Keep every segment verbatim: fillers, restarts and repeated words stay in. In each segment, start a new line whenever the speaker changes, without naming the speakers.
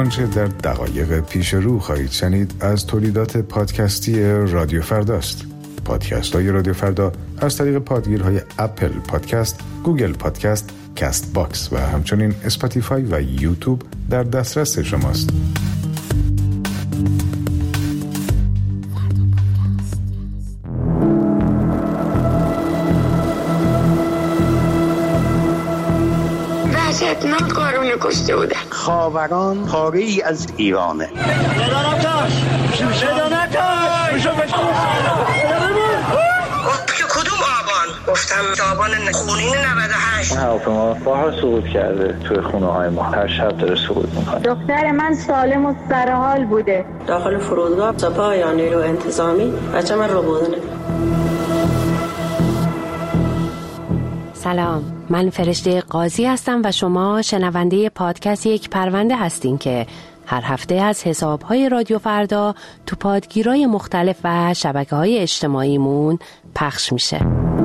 آنچه در دقایق پیش رو خواهید شنید از تولیدات پادکستی رادیو فرداست. پادکست های رادیو فردا از طریق پادگیرهای اپل پادکست، گوگل پادکست، کست باکس و همچنین اسپاتیفای و یوتیوب در دسترس شماست.
وحشتناک قارون کشته بودن.
خاوران پاره ای از ایرانه.
کدوم آبان؟ گفتم آبان خونین نود و هشت.
هواپیما بارها سقوط کرده توی خونه های ما. هر شب داره سقوط میکنه.
دختر من سالم و سرحال بوده.
داخل فرودگاه سپاه یا نیرو انتظامی بچه من رو بودنه.
سلام، من فرشته قاضی هستم و شما شنونده پادکست یک پرونده هستین که هر هفته از حسابهای رادیو فردا تو پادگیرای مختلف و شبکه‌های اجتماعیمون پخش میشه.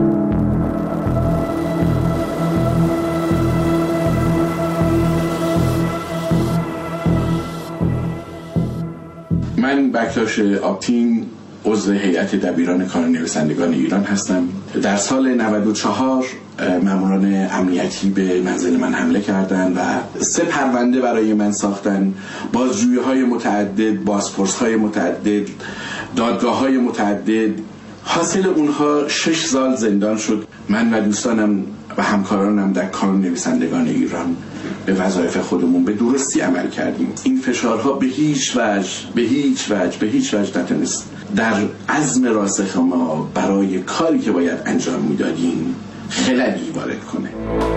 من بکتاش آپتین عضو هیئت دبیران کانون نویسندگان ایران هستم. در سال نود و چهار ماموران امنیتی به منزل من حمله کردند و سه پرونده برای من ساختن. بازجویی‌های متعدد، بازپرس‌های متعدد، دادگاه‌های متعدد. حاصل اونها شش سال زندان شد. من و دوستانم و همکارانم در کانون نویسندگان ایران به وظایف خودمون به درستی عمل کردیم. این فشارها به هیچ وجه به هیچ وجه به هیچ وجه نتونست در عزم راسخ ما برای کاری که باید انجام میدادیم خللی وارد کنه.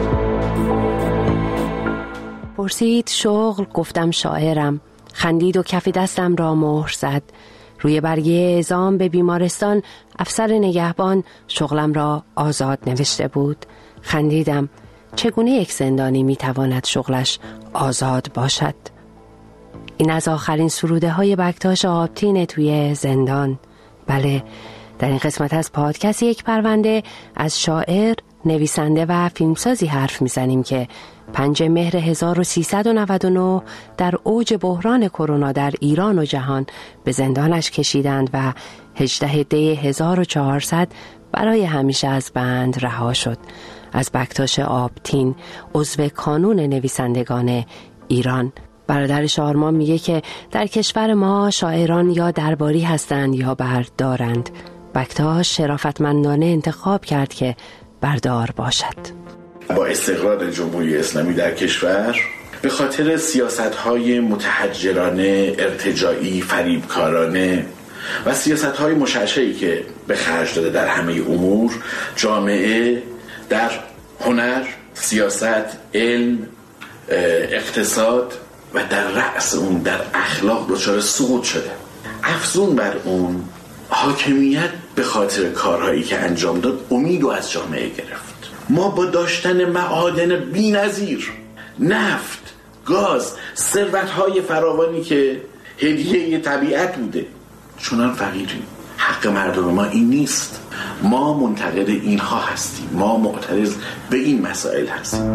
پرسید شغل، گفتم شاعرم. خندید و کف دستم را مهر زد. روی برگه اعزام به بیمارستان افسر نگهبان شغلم را آزاد نوشته بود. خندیدم. چگونه یک زندانی میتواند شغلش آزاد باشد؟ این از آخرین سروده های بکتاش آپتین توی زندان. بله، در این قسمت از پادکست یک پرونده از شاعر، نویسنده و فیلمسازی حرف میزنیم که پنجم مهر هزار و سیصد و نود و نه در اوج بحران کرونا در ایران و جهان به زندانش کشیدند و هجدهم دی هزار و چهارصد برای همیشه از بند رها شد. از بکتاش آپتین، عضو کانون نویسندگان ایران. برادرش آرمان میگه که در کشور ما شاعران یا درباری هستند یا بردارند. بکتاش شرافتمندانه انتخاب کرد که بردار باشد.
با استقرار جمهوری اسلامی در کشور به خاطر سیاست‌های متحجرانه، ارتجاعی، فریبکارانه و سیاست‌های مشعشعی که به خرج داده در همه امور، جامعه در هنر، سیاست، علم، اقتصاد و در رأس اون در اخلاق دچار سقوط شده. افزون بر اون حاکمیت به خاطر کارهایی که انجام داد امید و از جامعه گرفت. ما با داشتن معادن بی‌نظیر، نفت، گاز، ثروت‌های فراوانی که هدیه طبیعت بوده، چنان فقیریم. حق مردم ما این نیست. ما منتقد اینها هستیم. ما معترض به این مسائل هستیم.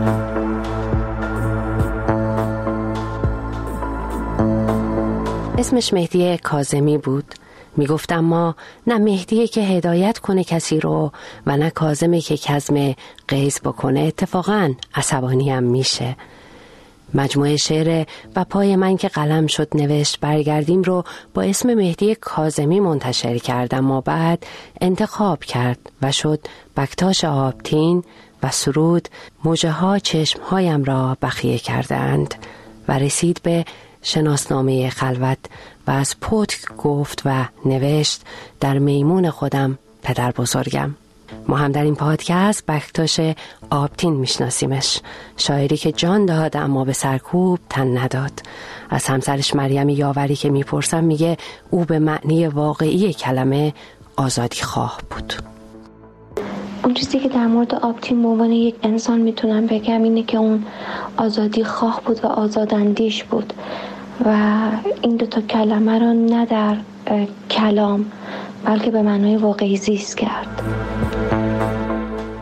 اسمش مهدی کاظمی بود. میگفتم ما نه مهدیه که هدایت کنه کسی رو و نه کاظمی که کظم قیس بکنه. اتفاقاً عصبانی هم میشه. مجموعه شعر و پای من که قلم شد نوشت برگردیم رو با اسم مهدی کاظمی منتشر کردم و بعد انتخاب کرد و شد بکتاش آپتین و سرود موجه ها چشم هایم را بخیه کردند و رسید به شناسنامه خلوت و از پتک گفت و نوشت در میمون خودم پدر بزرگم. ما هم در این پادکست بکتاش آپتین میشناسیمش، شاعری که جان داد اما به سرکوب تن نداد. از همسرش مریم یاوری که میپرسم میگه او به معنی واقعی کلمه آزادی خواه بود.
اون چیزی که در مورد آپتین به عنوان یک انسان میتونم بگم اینه که اون آزادی خواه بود و آزاداندیش بود و این دوتا کلمه رو نه در کلام بلکه به معنای واقعی زیست کرد.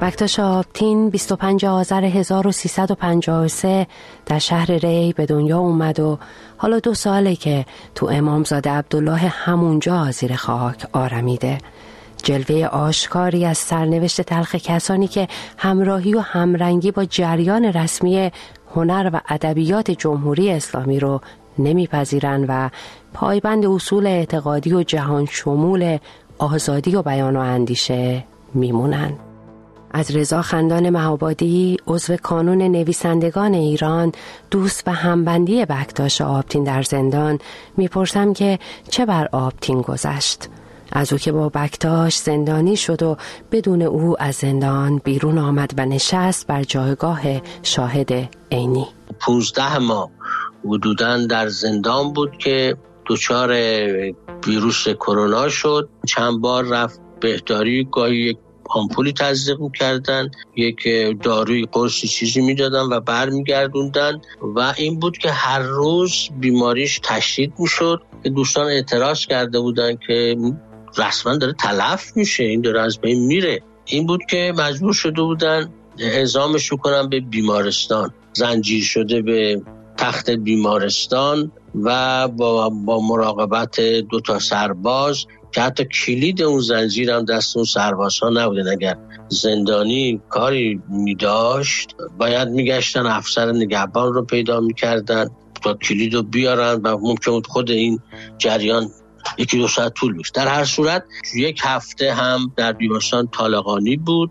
بکتاش آبتین بیست و پنجم آذر هزار و سیصد و پنجاه و سه در شهر ری به دنیا اومد و حالا دو ساله که تو امامزاده عبدالله همونجا زیر خاک آرمیده. جلوه آشکاری از سرنوشت تلخ کسانی که همراهی و همرنگی با جریان رسمی هنر و ادبیات جمهوری اسلامی رو نمیپذیرن و پایبند اصول اعتقادی و جهان شمول آزادی و بیان و اندیشه میمونن. از رضا خندان مهابادی، عضو کانون نویسندگان ایران، دوست و همبندی بکتاش آبتین در زندان، میپرسم که چه بر آبتین گذشت؟ از او که با بکتاش زندانی شد و بدون او از زندان بیرون آمد و نشست بر جایگاه شاهد عینی.
پونزده ماه حدوداً در زندان بود که دچار ویروس کرونا شد. چند بار رفت بهداری، گاهی یک آمپولی تزریق می‌کردن، یک داروی قرصی چیزی میدادن و برمیگردوندن و این بود که هر روز بیماریش تشدید میشد. دوستان اعتراض کرده بودن که رسما داره تلف میشه، این داره از بین میره. این بود که مجبور شده بودن اعزامش کنن به بیمارستان، زنجیر شده به تخت بیمارستان و با, با مراقبت دو تا سرباز که حتی کلید اون زنجیر هم دست اون سربازها نبودن. اگر زندانی کاری میداشت باید میگشتن افسر نگهبان رو پیدا میکردن تا کلید رو بیارن و ممکن خود این جریان یکی دو ساعت طول بکشه. در هر صورت یک هفته هم در بیمارستان طالقانی بود.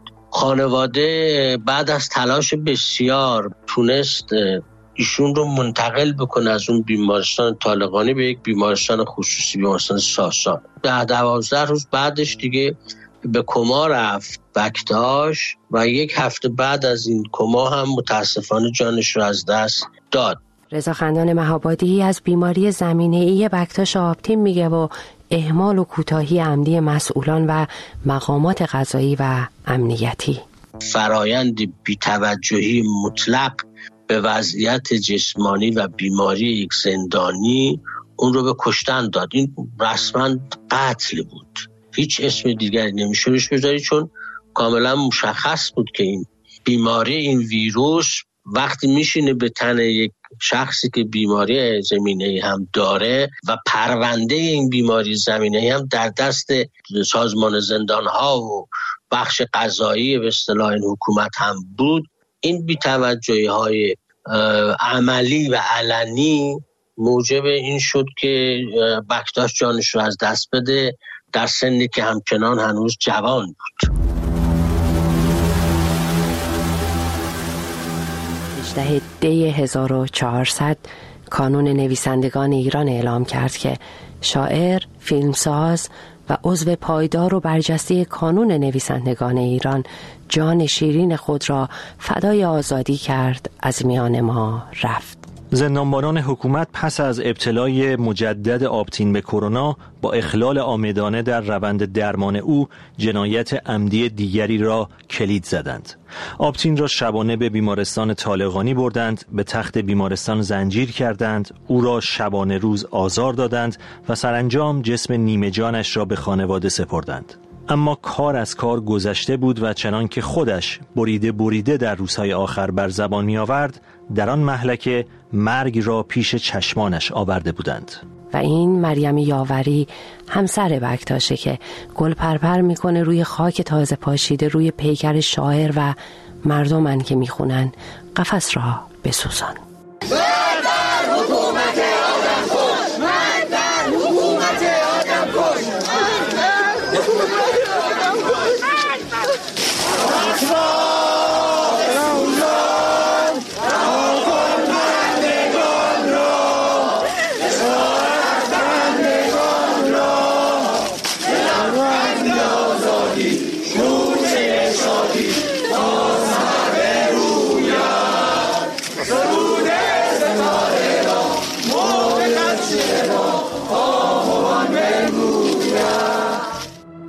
خانواده بعد از تلاش بسیار تونست ایشون رو منتقل بکنه از اون بیمارستان طالقانی به یک بیمارستان خصوصی، بیمارستان ساسان. ده دوازده روز بعدش دیگه به کما رفت بکتاش و یک هفته بعد از این کما هم متاسفانه جانش رو از دست داد.
رضا خندان مهابادی از بیماری زمینه‌ای بکتاش آبتین میگه و اهمال و کوتاهی عمدی مسئولان و مقامات قضایی و امنیتی.
فرایند بی‌توجهی مطلق به وضعیت جسمانی و بیماری یک زندانی اون رو به کشتن داد. این رسما قتل بود، هیچ اسم دیگری نمیشه روش بذاری، چون کاملا مشخص بود که این بیماری، این ویروس وقتی میشینه به تن یک شخصی که بیماری زمینه‌ای هم داره و پرونده این بیماری زمینه‌ای هم در دست سازمان زندان‌ها و بخش قضایی به اصطلاح این حکومت هم بود، این بی‌توجهی‌های عملی و علنی موجب این شد که بکتاش جانش رو از دست بده در سنی که همچنان هنوز جوان بود.
هجدهم دی هزار و چهارصد کانون نویسندگان ایران اعلام کرد که شاعر، فیلمساز و عضو پایدار و برجسته کانون نویسندگان ایران جان شیرین خود را فدای آزادی کرد، از میان ما رفت.
زندانبانان حکومت پس از ابتلای مجدد آبتین به کرونا با اخلال عامدانه در روند درمان او جنایت عمدی دیگری را کلید زدند. آبتین را شبانه به بیمارستان طالقانی بردند، به تخت بیمارستان زنجیر کردند، او را شبانه روز آزار دادند و سرانجام جسم نیمه جانش را به خانواده سپردند. اما کار از کار گذشته بود و چنان که خودش بریده بریده در روزهای آخر بر زبان می آورد، در آن مهلکه مرگ را پیش چشمانش آورده بودند.
و این مریم یاوری همسر بکتاشه که گل پرپر میکنه روی خاک تازه پاشیده روی پیکر شاعر و مردمن که میخونن قفس را بسوزان.
درود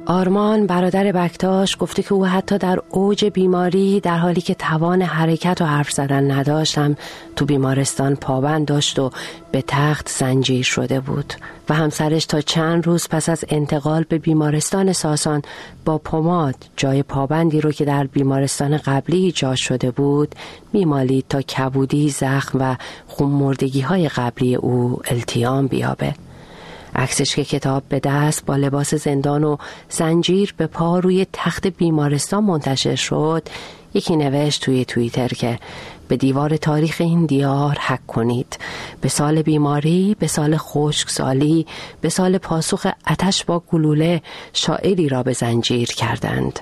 آرمان برادر بکتاش گفته که او حتی در اوج بیماری در حالی که توان حرکت و حرف زدن نداشت هم تو بیمارستان پابند داشت و به تخت زنجیر شده بود و همسرش تا چند روز پس از انتقال به بیمارستان ساسان با پماد جای پابندی رو که در بیمارستان قبلی ایجاد شده بود میمالید تا کبودی، زخم و خونمردگی های قبلی او التیام بیابه. عکسش که کتاب به دست با لباس زندان و زنجیر به پا روی تخت بیمارستان منتشر شد، یکی نوشت توی توییتر که به دیوار تاریخ این دیار حک کنید. به سال بیماری، به سال خشکسالی، به سال پاسخ آتش با گلوله شاعری را به زنجیر کردند.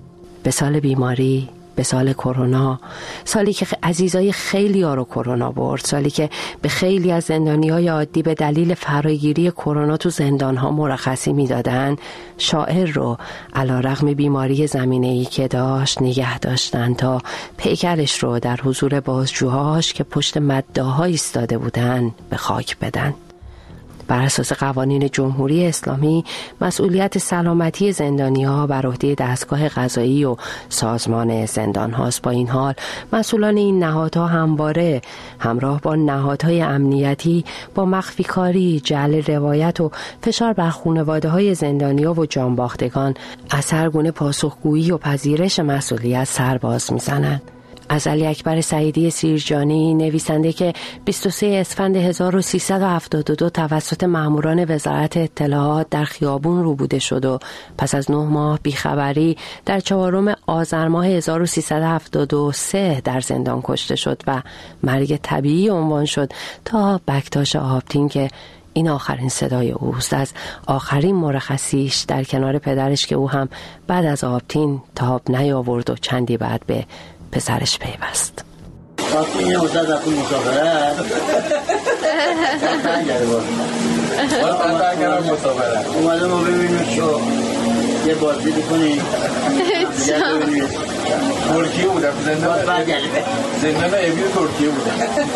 به سال بیماری، به سال کرونا، سالی که عزیزای خیلی ها رو کرونا برد، سالی که به خیلی از زندانیای عادی به دلیل فراگیری کرونا تو زندان ها مرخصی میدادن، شاعر رو علیرغم بیماری زمینه‌ای که داشت نگه داشتن تا پیکرش رو در حضور بازجوهاش که پشت مداها ایستاده بودن به خاک بدن. بر اساس قوانین جمهوری اسلامی مسئولیت سلامتی زندانی‌ها بر عهده دستگاه قضایی و سازمان زندان هاست. با این حال مسئولان این نهادها همواره همراه با نهادهای امنیتی با مخفی کاری، جعل روایت و فشار بر خانواده‌های زندانی‌ها و جانباختگان از هر گونه پاسخگویی و پذیرش مسئولیت سرباز می‌زنند. از علی اکبر سعیدی سیرجانی، نویسنده که بیست و سوم اسفند هزار و سیصد و هفتاد و دو توسط ماموران وزارت اطلاعات در خیابون روبوده شد و پس از نه ماه بیخبری در چهارم آذر ماه هزار و سیصد و هفتاد و سه در زندان کشته شد و مرگ طبیعی عنوان شد، تا بکتاش آبتین که این آخرین صدای اوست، از آخرین مرخصیش در کنار پدرش که او هم بعد از آبتین تاب نیاورد و چندی بعد به پسرش پیوست.
وقتی یه مدت رفتیم مسافرت اومده ما ببینیم شو یه بازی بکنیم
ترکیه بودم زندان زندان ایبی ترکیه بودم.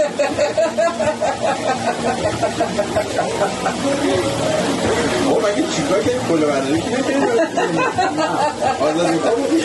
او مگه چیکار کنیم کل برداری کنیم آزادی کنیم.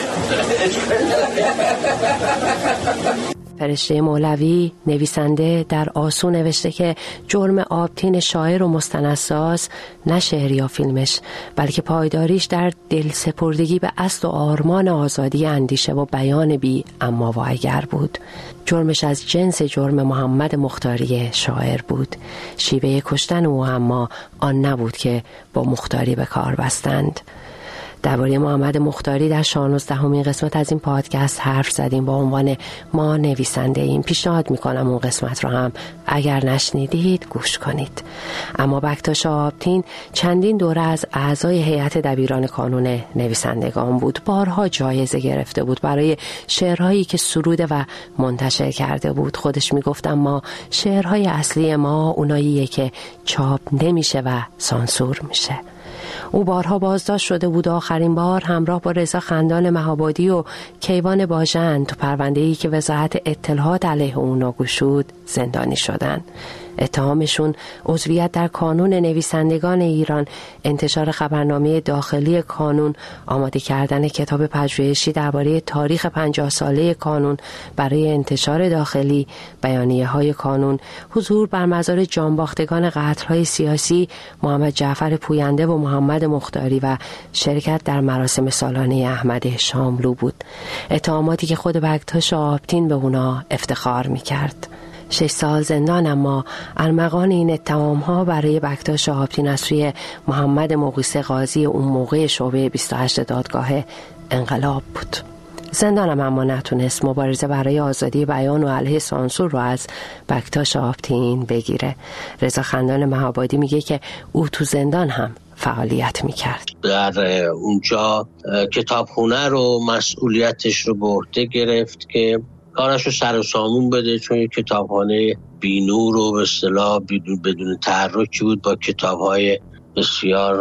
فرشته مولوی نویسنده در آسو نوشته که جرم آبتین شاعر و مستندساز نه شعر یا فیلمش بلکه پایداریش در دل سپردگی به اصل و آرمان آزادی اندیشه و بیان بی اما و اگر بود. جرمش از جنس جرم محمد مختاری شاعر بود. شیوه کشتن او اما آن نبود که با مختاری به کار بستند. درباره محمد مختاری در شانزدهمین قسمت از این پادکست حرف زدیم با عنوان ما نویسنده ایم. پیشنهاد میکنم اون قسمت رو هم اگر نشنیدید گوش کنید. اما بکتاش آبتین چندین دوره از اعضای هیئت دبیران کانون نویسندگان بود. بارها جایزه گرفته بود برای شعرهایی که سروده و منتشر کرده بود. خودش میگفت اما شعرهای اصلی ما اوناییه که چاپ نمیشه و سانسور میشه. او بارها بازداشت شده بود. آخرین بار همراه با رضا خندان مهابادی و کیوان باژن تو پرونده‌ای که وزارت اطلاعات علیه اونا گشود زندانی شدن. اتهامشون عضویت در کانون نویسندگان ایران، انتشار خبرنامه داخلی کانون، آماده کردن کتاب پژوهشی درباره تاریخ پنجاه ساله کانون برای انتشار داخلی، بیانیه‌های کانون، حضور بر مزار جانباختگان قتل‌های سیاسی محمد جعفر پوینده و محمد مختاری و شرکت در مراسم سالانه احمد شاملو بود. اتهاماتی که خود بکتاش آبتین به اونا افتخار می‌کرد. شش سال زندان اما ارمغان این اتهام‌ها برای بکتاش آبتین از سوی محمد مقیس قاضی اون موقع شعبه بیست و هشت دادگاه انقلاب بود. زندانم اما نتونست مبارزه برای آزادی بیان و علیه سانسور رو از بکتاش آبتین بگیره. رضا خندان مهابادی میگه که او تو زندان هم فعالیت میکرد.
در اونجا کتابخونه رو مسئولیتش رو به عهده گرفت که کاراشو سر و سامون بده، چون یک کتابخانه بی‌نور و به اصطلاح بدون تحرکی بود با کتاب‌های بسیار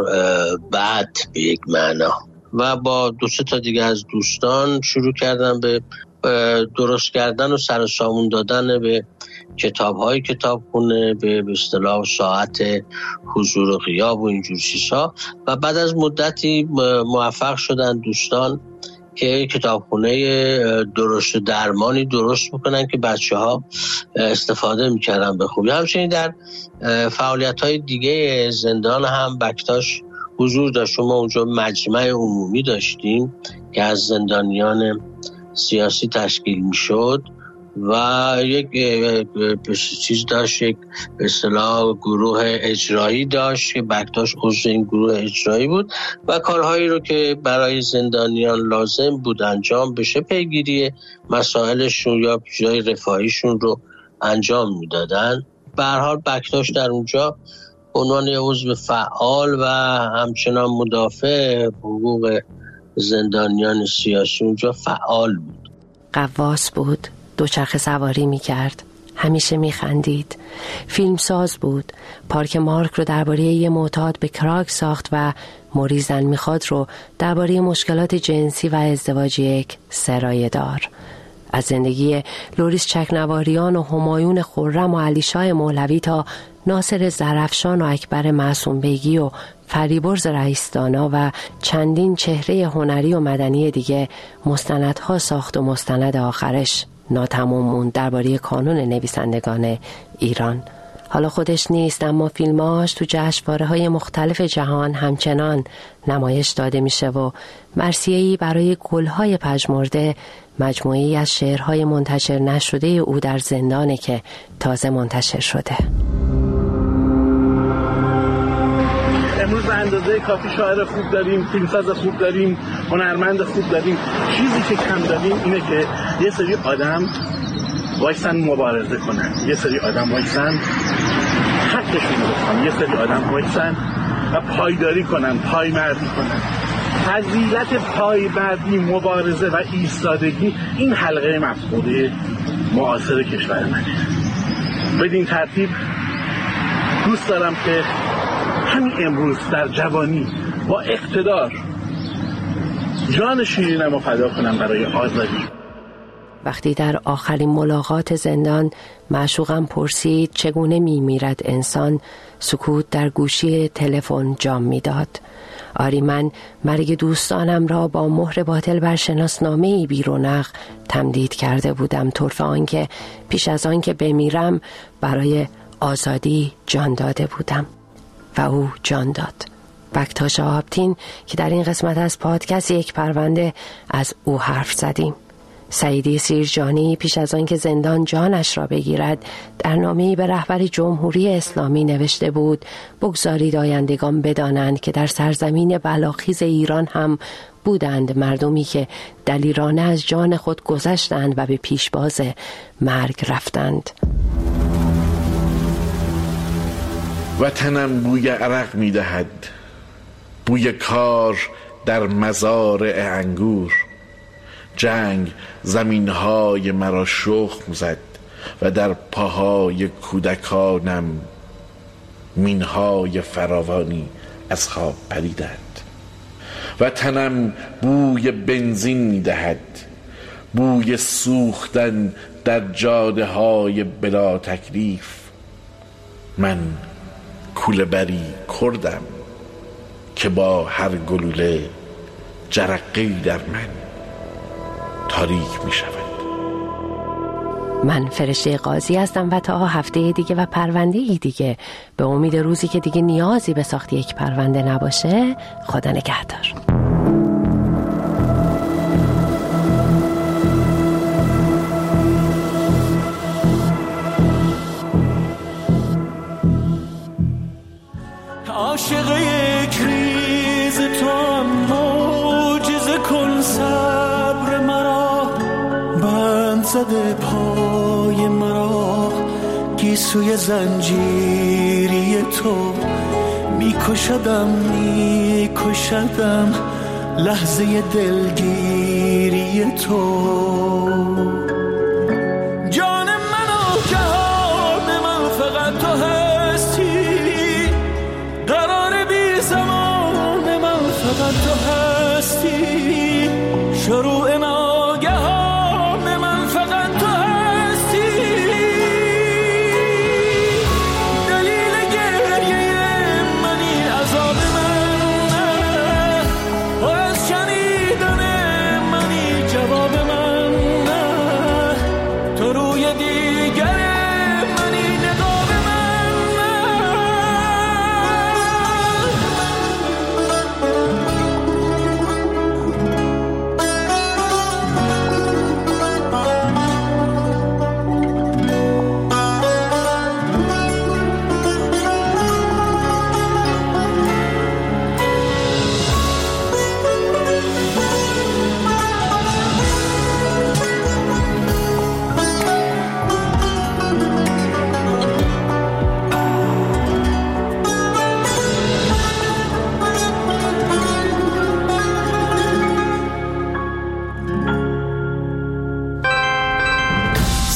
بد به یک معنا. و با دو سه تا دیگه از دوستان شروع کردن به درست کردن و سر و سامون دادن به کتاب‌های کتابخونه به اصطلاح ساعت حضور و غیاب و اینجور چیزها و بعد از مدتی موفق شدن دوستان که کتابخونه درست درمانی درست بکنن که بچه‌ها استفاده می‌کردن به خوبی. همچنین در فعالیت‌های دیگه زندان هم بکتاش حضور داشت. ما اونجا مجمع عمومی داشتیم که از زندانیان سیاسی تشکیل می‌شد و یک چیز داشت، یک به اصطلاح گروه اجرایی داشت که بکتاش عضو این گروه اجرایی بود و کارهایی رو که برای زندانیان لازم بود انجام بشه، پیگیری مسائلشون یا جای رفاهیشون رو انجام میدادن. به هر حال بکتاش در اونجا عنوان عضو فعال و همچنان مدافع حقوق زندانیان سیاسی اونجا فعال بود.
قواس بود، دوچرخه سواری می کرد، همیشه می خندید، فیلمساز بود، پارک مارک رو درباره یه معتاد به کراک ساخت و موری زن می خواد رو درباره مشکلات جنسی و ازدواج یک سرایه دار. از زندگی لوریس چکنواریان و همایون خرم و علیشاه مولوی تا ناصر زرفشان و اکبر معصوم بیگی و فریبرز رئیسدانا و چندین چهره هنری و مدنی دیگه مستندها ساخت و مستند آخرش ناتمام موند درباره کانون نویسندگان ایران. حالا خودش نیست، اما فیلماش تو جشنواره‌های مختلف جهان همچنان نمایش داده میشه و مرثیه‌ای برای گل‌های پژمرده، مجموعه‌ای از شعرهای منتشر نشده او در زندانه که تازه منتشر شده.
امروز به اندازه کافی شاعر خوب داریم، فیلمساز خوب داریم، هنرمند خوب داریم. چیزی که کم داریم اینه که یه سری آدم وایسن مبارزه کنن، یه سری آدم وایسن حقشون رو بخوان، یه سری آدم وایسن و پایداری کنن، پایمردی کنن. فضیلت پایمردی، مبارزه و ایستادگی این حلقه مفقوده معاصر کشور منه. بدین ترتیب دوست دارم که همین امروز در جوانی با اقتدار جان شیرینم رو فدا کنم برای آزادی.
وقتی در آخرین ملاقات زندان معشوقم پرسید چگونه میمیرد انسان، سکوت در گوشی تلفن جام میداد. آری، من مرگ دوستانم را با مهر باطل بر شناسنامه‌ای بی‌رونق تمدید کرده بودم، طرف آنکه پیش از آن که بمیرم برای آزادی جان داده بودم و او جان داد. بکتاش آبتین که در این قسمت از پادکست یک پرونده از او حرف زدیم. سعیدی سیرجانی پیش از آن که زندان جانش را بگیرد در نامه‌ای به رهبر جمهوری اسلامی نوشته بود: بگذارید آیندگان بدانند که در سرزمین بلاخیز ایران هم بودند مردمی که دلیرانه از جان خود گذشتند و به پیشباز مرگ رفتند.
وطنم بوی عرق می دهد، بوی کار در مزارع انگور. جنگ زمینهای مرا شخم زد و در پاهای کودکانم مینهای فراوانی از خواب پریدند. وطنم بوی بنزین می دهد، بوی سوختن در جاده های بلا تکلیف. من کوله بری کردم که با هر گلوله جرقه‌ای در من تاریک می شود.
من فرشته قاضی هستم و تا هفته دیگه و پرونده ای دیگه، به امید روزی که دیگه نیازی به ساخت یک پرونده نباشه، خدا نگهدار.
عاشق یک ریز تو هم معجزه کن صبر مرا، بند زده پای مرا گیسوی زنجیری تو، میکشدم میکشدم لحظه دلگیری تو. جان من و جهان من فقط تو هستی، قرار بی زمان من فقط تو هستی، شروع ناگهان من فقط تو هستی.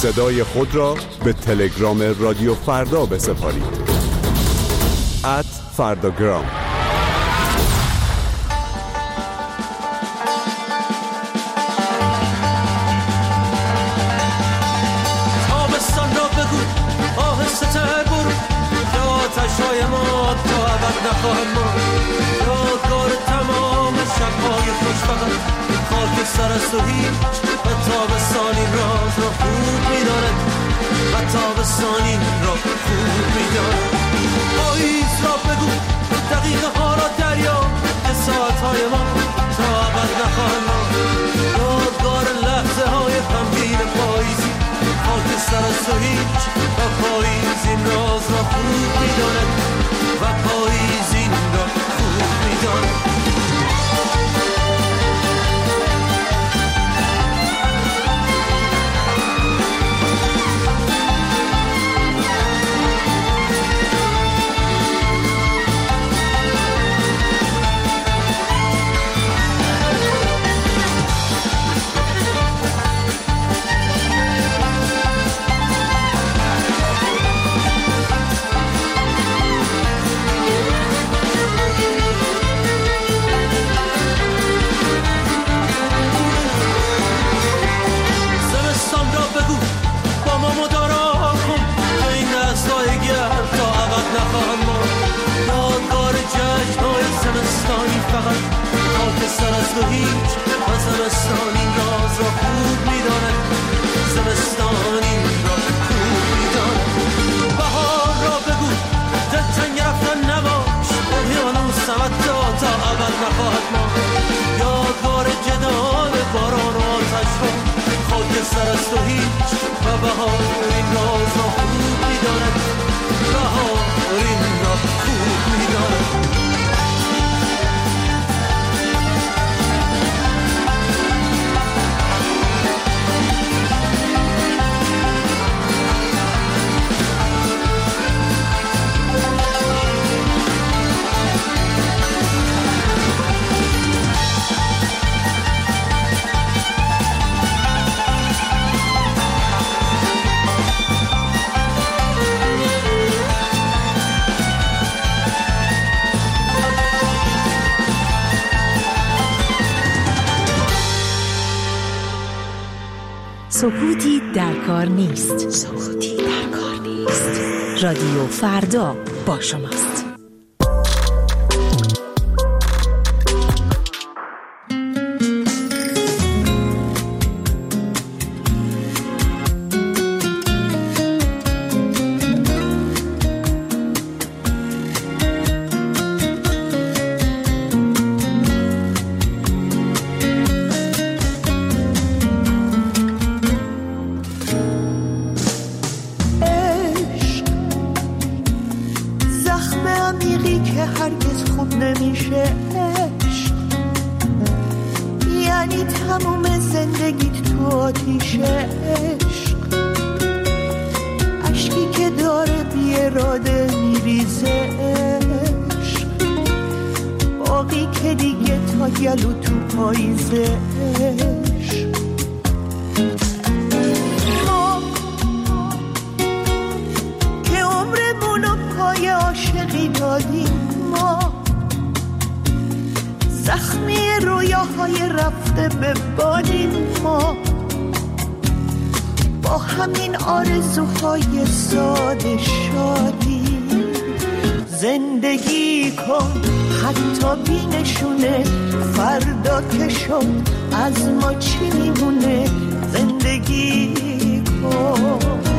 صدای خود را به تلگرام رادیو فردا بسپارید. ات فرداگرام.
تابستان را بگو آهسته تر برو که آتش‌های ما تا ابد نخواهم مرد. یادگار تمام شب‌های خوش فقط خاک سر است و هیچ و تابستانی راز را خوب می‌داند و تابستانی را خوب می‌داند. پاییز را بگو دقیقه ها را دریا که ساعت‌های ما تا ابد نخواهند ماند. یادگار لحظه های غمگین پاییزی خاک سر است و هیچ و پاییز این راز را خوب می‌داند و پاییز این را خوب می‌داند. فقط خاک سر است و هیچ و زمستان این راز را خوب می‌داند. زمستان این را خوب می‌داند. بهار را بگو دلتنگ رفتن نباش اقیانوس حتی تا ابد نخواهد ماند. یادگار جدال باران و آتش را خاک سر است و هیچ و بهار این راز را خوب می‌داند. بهار این را خوب می‌داند.
سکوتی در کار نیست. سکوتی در کار نیست. رادیو فردا با شماست.
از ما چی میمونه زندگی کن.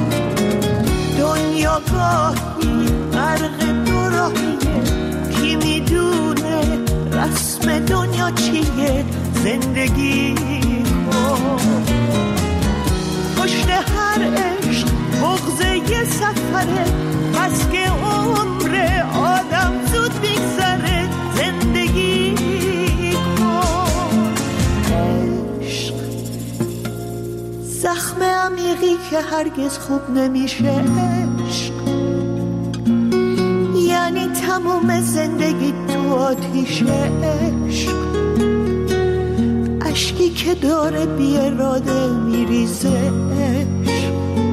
دنیا گاهی غرق دو راهیه کی میدونه رسم دنیا چیه زندگی کن. پشت هر عشق بغض یه سفره بس که عمر آدم زود میگذره زندگی زخم عمیقی که هرگز خوب نمیشه عشق، یعنی تموم زندگی تو آتیش عشق، اشکی که داره بی اراده میریزه عشق.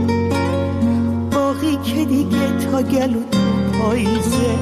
که دیگه تا گلو تو پاییزه.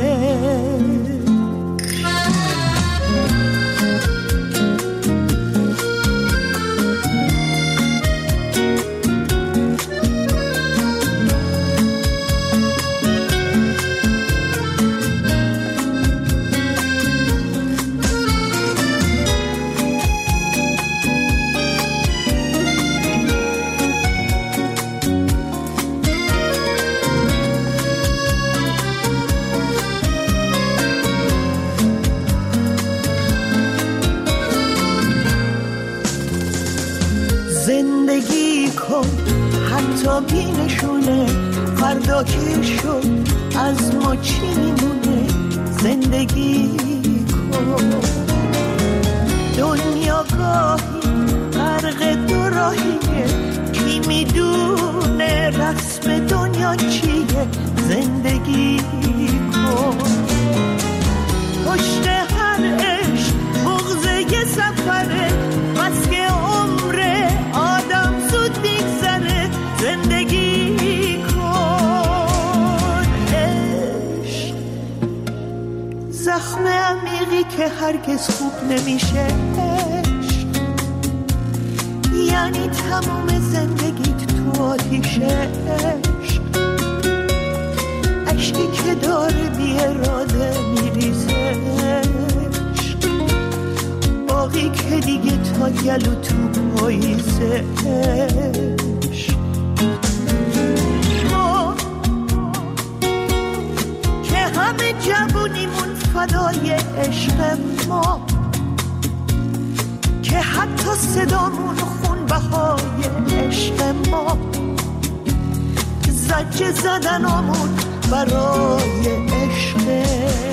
زندگی کن حتی بی نشونه، فردا که شد از ما چی میمونه. زندگی کن دنیا گاهی غرق دو راهیه، کی میدونه رسم دنیا چیه. زندگی کن پشت هر عشق بغض یه سفره، بس که عمر آدم زود میگذره. زندگی کن عشق زخم عمیقی که هرگز خوب نمیشه. عشق یعنی تمام زندگیت تو آتیشه. عشق عشقی که داره بی اراده میریزه. باقی که دیگه تا گلو تو پاییزه. ما که همه جوونیمون فدای عشق ما، که حتی صدامون خون بهای عشق ما، زجه زدنامون برای عشق.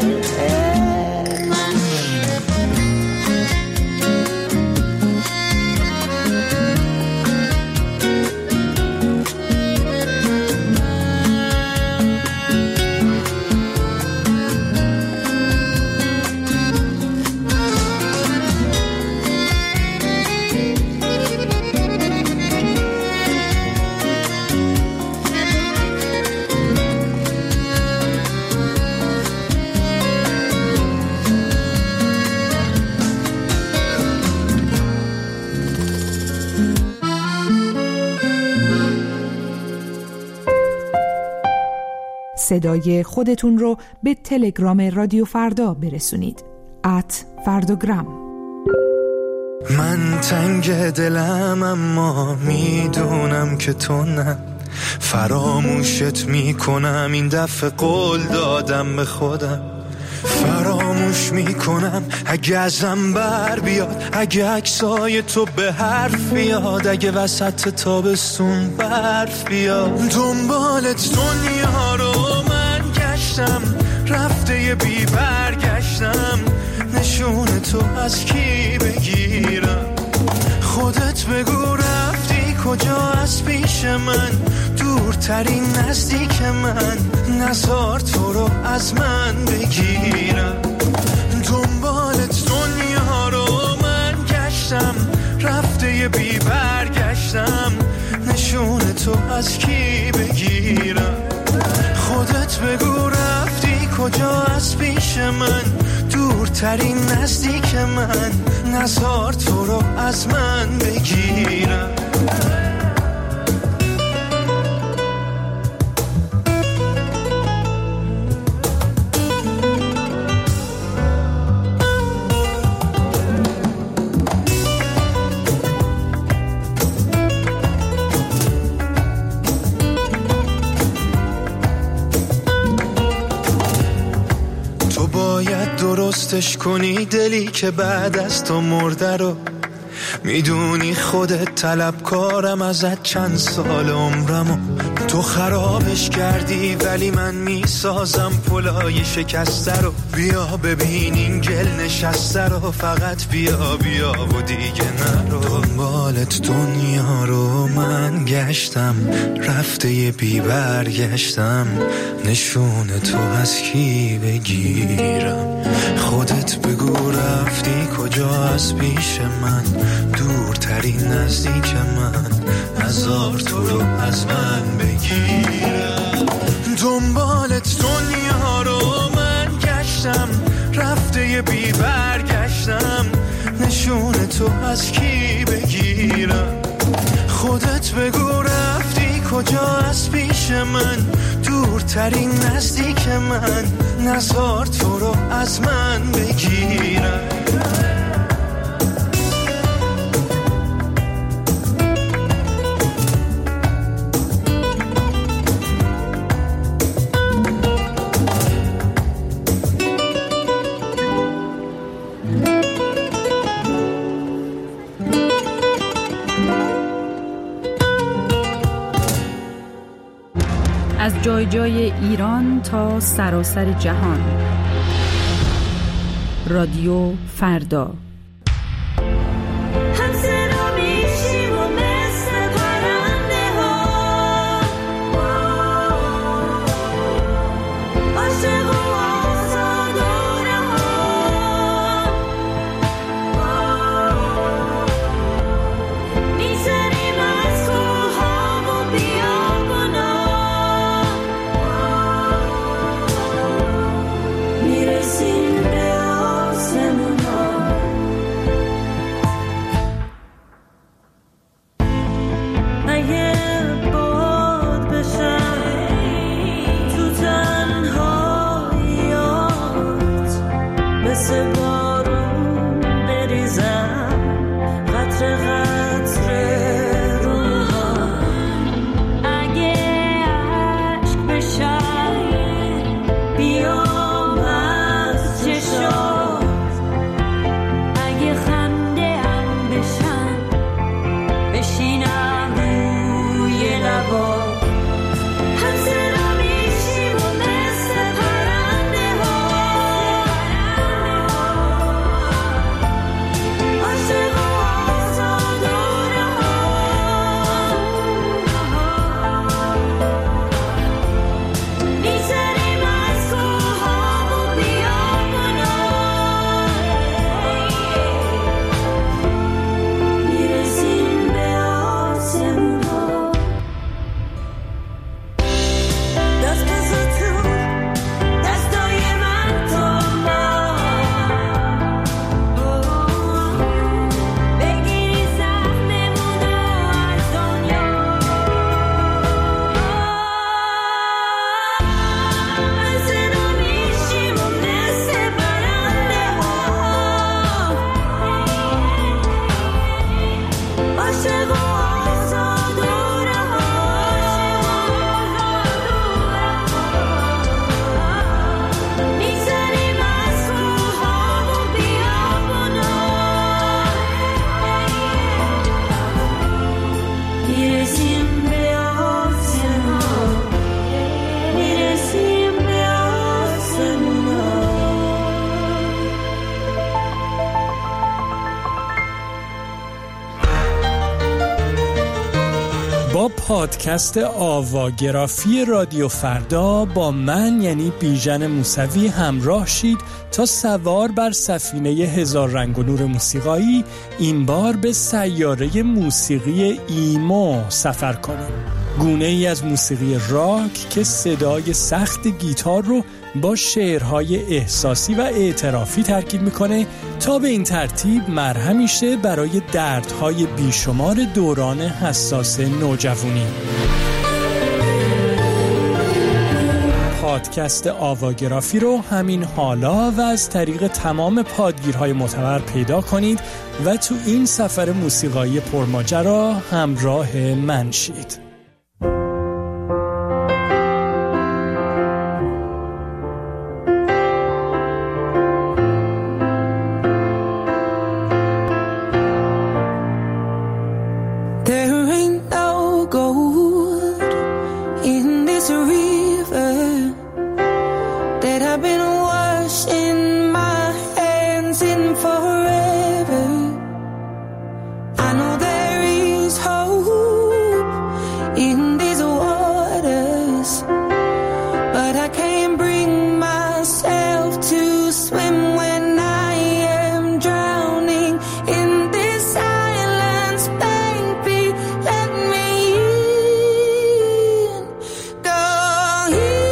صدای خودتون رو به تلگرام رادیو فردا برسونید. ات فرداگرام.
من تنگ دلم اما میدونم که تو نه، فراموشت میکنم این دفعه قول دادم به خودم. فراموش میکنم اگه ازم بر بیاد، اگه عکسای تو به حرف بیاد، اگه وسط تابستون برف بیاد. دنبالت دنیا رو من گشتم، رفته یه بی برگشتم. نشون تو از کی بگیرم؟ خودت بگو رفتی کجا از پیش من، دورترین نزدیک من. نزار تو رو از من بگیرم. دنبالت دنیا رو من گشتم، رفته یه بی برگشتم. نشون تو از کی بگیرم؟ خودت بگو رفتی کجا از پیش من، دورترین نزدیک من. نزار تو رو از من بگیرم. درستش کنی دلی که بعد از تو مرده رو. میدونی خودت طلبکارم ازت چند سال عمرمو. تو خرابش کردی ولی من میسازم پلای شکسته رو. بیا ببین این گل نشسته رو، فقط بیا بیا و دیگه نرو. دنبالت دنیا رو من گشتم، رفته یه بی برگشتم. نشون تو از کی بگیرم؟ خودت بگو رفتی کجا از پیش من، دورترین نزدیک من. نزار تو رو از من بگیرم. دنبالت دنیا رو من گشتم، رفته بی برگشتم، نشون تو از کی بگیرم؟ خودت بگو رفتی کجا از پیش من، دورترین نزدیک من، نزار تو رو از من بگیرم.
از جای جای ایران تا سراسر جهان. رادیو فردا.
پادکست آواگرافی رادیو فردا با من یعنی بیژن موسوی همراه شید تا سوار بر سفینه هزار رنگ و نور موسیقایی این بار به سیاره موسیقی ایمو سفر کنیم. گونه ای از موسیقی راک که صدای سخت گیتار رو با شعرهای احساسی و اعترافی ترکیب میکنه تا به این ترتیب مرهمی شه برای دردهای بیشمار دوران حساس نوجوانی. پادکست آواگرافی رو همین حالا و از طریق تمام پادگیرهای معتبر پیدا کنید و تو این سفر موسیقایی پرماجرا همراه من شید.
He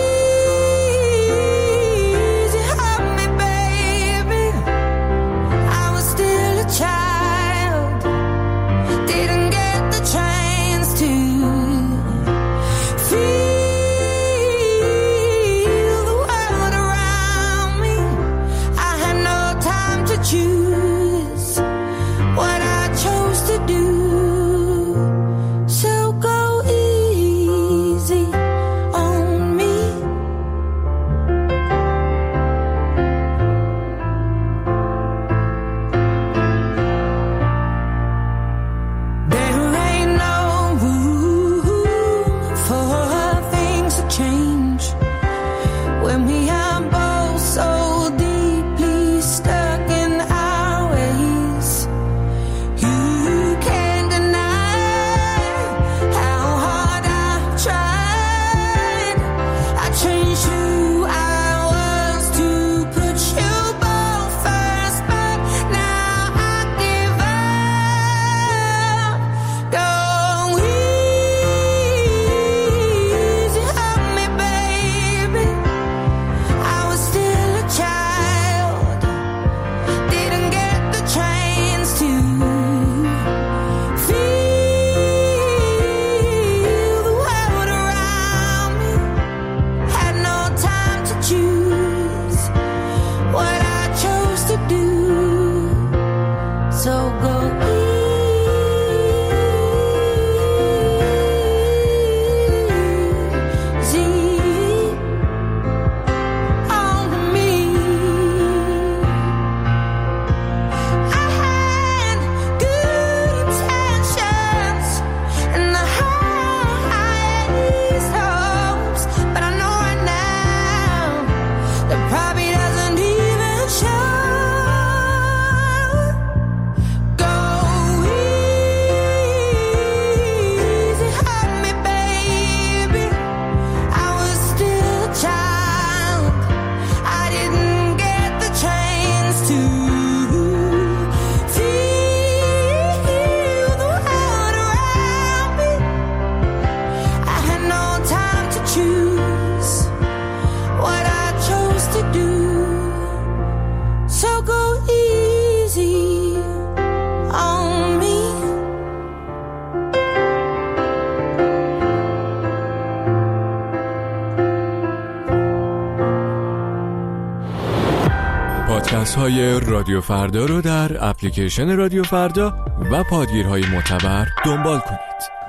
بازهای رادیو فردا رو در اپلیکیشن رادیو فردا و پادگیرهای معتبر دنبال کنید.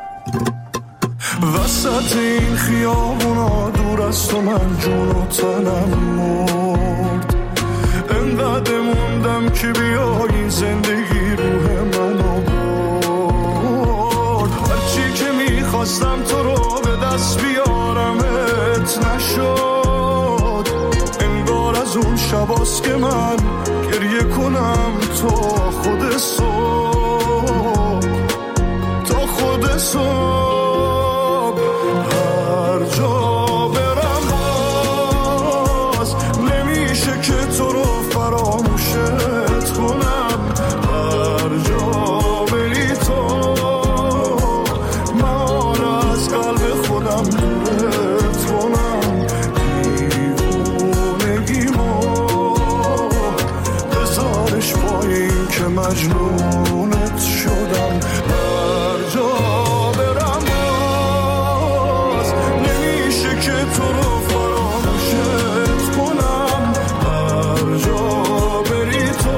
وسط این خیابونا دور از تو من جون و تنم مرد، انقدر موندم که بیایی زندگی روح منو برد. هرچی که میخواستم تو رو به دست بیارمت نشد، انگار از اون شباست که من گریه کنم تا خود صبح، تا خود صبح. هر جا برم باز نمیشه که تو رو فراموشت کنم، هر جا بری تو من از قلب خودم دورت کنم. دیوونگیمو بذارش پایین که مجنونت شدم. هر جا برم باز نمیشه که تو رو فراموشت کنم، هر جا بری تو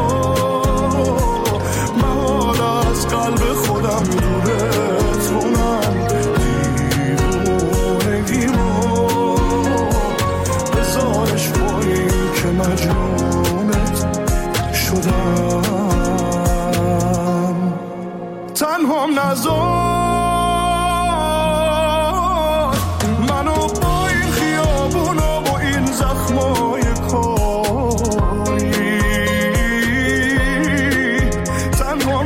من از قلب خودم دورت کنم. دیوونگیمو بذارش پایین که مجنونت شدم. تنهام نذار منو با این خیابونا و این زخمای کاری، تنهام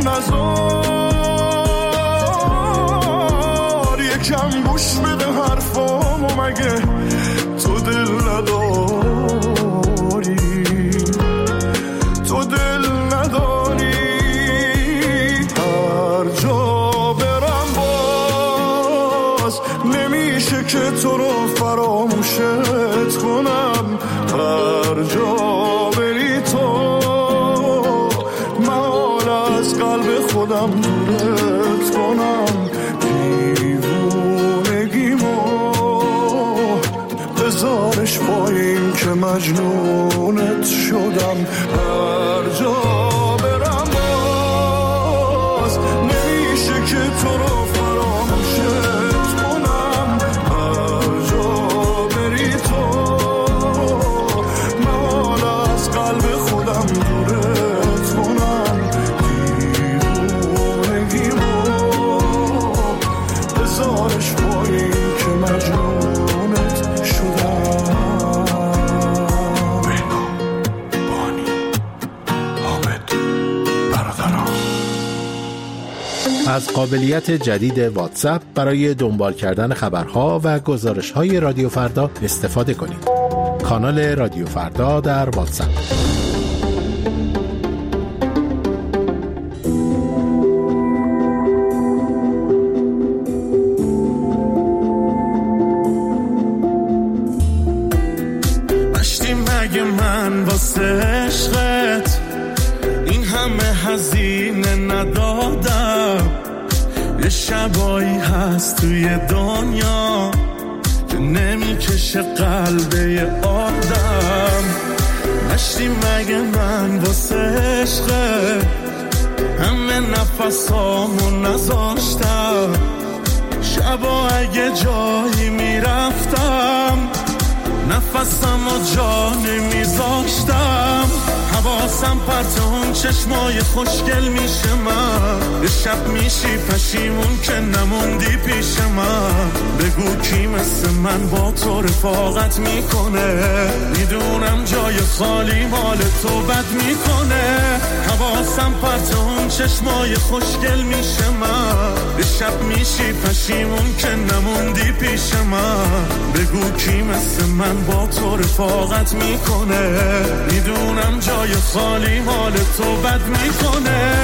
نذار یکم گوش بده حرفامو، مگه تو دل نداری، تو دل نداری. هر جا برم باز نمیشه که تو رو فراموشت کنم، هر جا بری تو من از قلب خودم دورت کنم. دیوونگیمو بذارش پایین که مجنونت شدم. هر جا برم باز نمیشه که تو رو فراموشت کنم، هر جا بری تو من از قلب خودم دورت کنم. دیوونگیمو بذارش پایین که مجنونت شدم.
از قابلیت جدید واتساپ برای دنبال کردن خبرها و گزارش‌های رادیو فردا استفاده کنید. کانال رادیو فردا در واتساپ.
مشتی مگه من واسه عشقت این همه هزینه ندادم، یه شبایی هست توی دنیا که نمیکشه قلبه آدم. مشتی مگه من واسه عشقت همه نفسامو نذاشتم، شبا اگه جایی میرفتم نفسم و جا نمیذاشتم. حواسم پرت اون چشمای خوشگل میشه، من یه شب میشی پشیمون که نموندی پیش من. بگو کی مثل من با تو رفاقت میکنه، میدونم جای خالی مال تو بد میکنه. حواسم پرت اون چشمای خوشگل میشه، من یه شب میشی پشیمون که نموندی پیش من. بگو کی مثل من با تو رفاقت میکنه، میدونم جای خالی مال تو بد میکنه.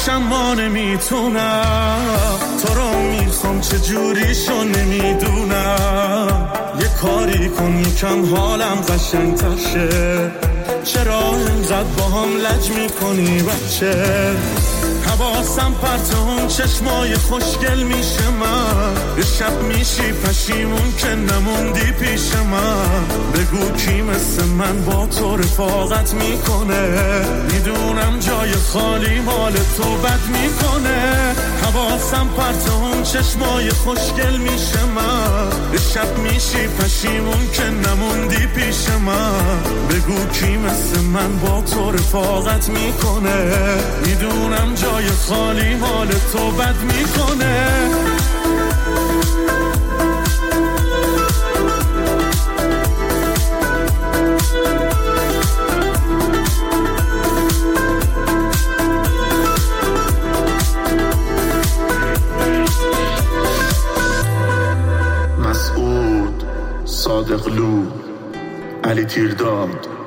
باشم ما نمیتونم، تو رو میخوام چه جوریشو نمیدونم. یه کاری کن یکم حالم قشنگ‌تر شه، چرا اینقدر با هم لج میکنی بچه؟ حواسم پرت اون چشمای خوشگل میشه من، یه شب میشی پشیمون که نموندی پیش من. بگو کی مثل من با تو رفاقت میکنه، میدونم جای خالی مال تو بد میکنه. حواسم پرت اون چشمای خوشگل میشه من، یه شب میشی پشیمون که نموندی پیش من. بگو کی مثل من با تو رفاقت میکنه، میدونم جای خالی مال تو بد میکنه.
مسعود صادقلو، علی تیرداد،